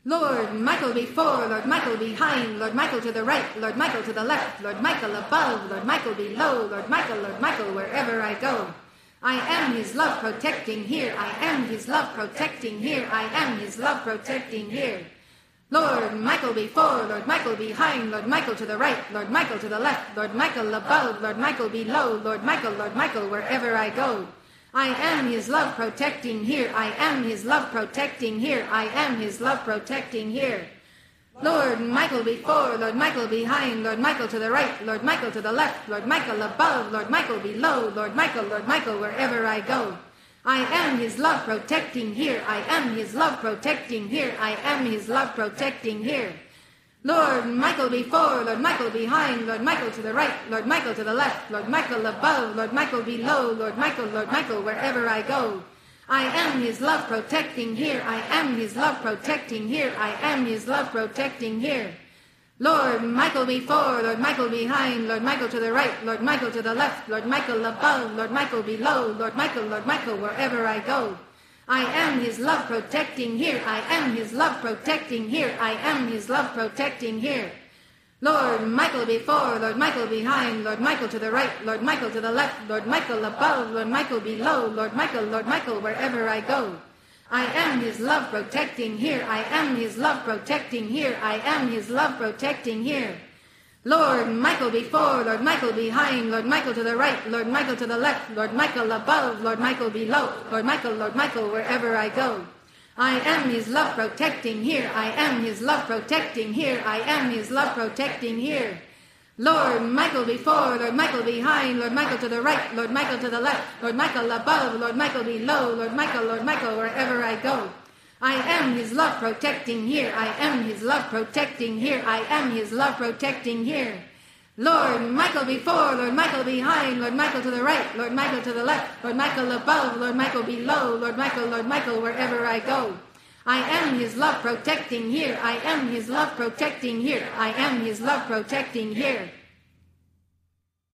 Lord Michael before, Lord Michael behind, Lord Michael to the right, Lord Michael to the left, Lord Michael above, Lord Michael below, Lord Michael, wherever I go. I am his love protecting here, I am his love protecting here, I am his love protecting here. Lord Michael before, Lord Michael behind, Lord Michael to the right, Lord Michael to the left, Lord Michael above, Lord Michael below, Lord Michael, wherever I go. I am his love protecting here, I am his love protecting here, I am his love protecting here. Lord Michael before, Lord Michael behind, Lord Michael to the right, Lord Michael to the left, Lord Michael above, Lord Michael below, Lord Michael, wherever I go. I am his love protecting here, I am his love protecting here, I am his love protecting here. Lord Michael before, Lord Michael behind, Lord Michael to the right, Lord Michael to the left, Lord Michael above, Lord Michael below, Lord Michael, wherever I go. I am his love protecting here, I am his love protecting here, I am his love protecting here. Lord Michael before, Lord Michael behind, Lord Michael to the right, Lord Michael to the left, Lord Michael above, Lord Michael below, Lord Michael, wherever I go. I am his love protecting here, I am his love protecting here, I am his love protecting here. Lord Michael before, Lord Michael behind, Lord Michael to the right, Lord Michael to the left, Lord Michael above, Lord Michael below, Lord Michael, wherever I go. I am his love protecting here, I am his love protecting here, I am his love protecting here. Lord Michael before, Lord Michael behind, Lord Michael to the right, Lord Michael to the left, Lord Michael above, Lord Michael below, Lord Michael, wherever I go. I am his love protecting here, I am his love protecting here, I am his love protecting here. Lord Michael before, Lord Michael behind, Lord Michael to the right, Lord Michael to the left, Lord Michael above, Lord Michael below, Lord Michael, wherever I go. I am his love protecting here, I am his love protecting here, I am his love protecting here. Lord Michael before, Lord Michael behind, Lord Michael to the right, Lord Michael to the left, Lord Michael above, Lord Michael below, Lord Michael, wherever I go. I am his love protecting here, I am his love protecting here, I am his love protecting here.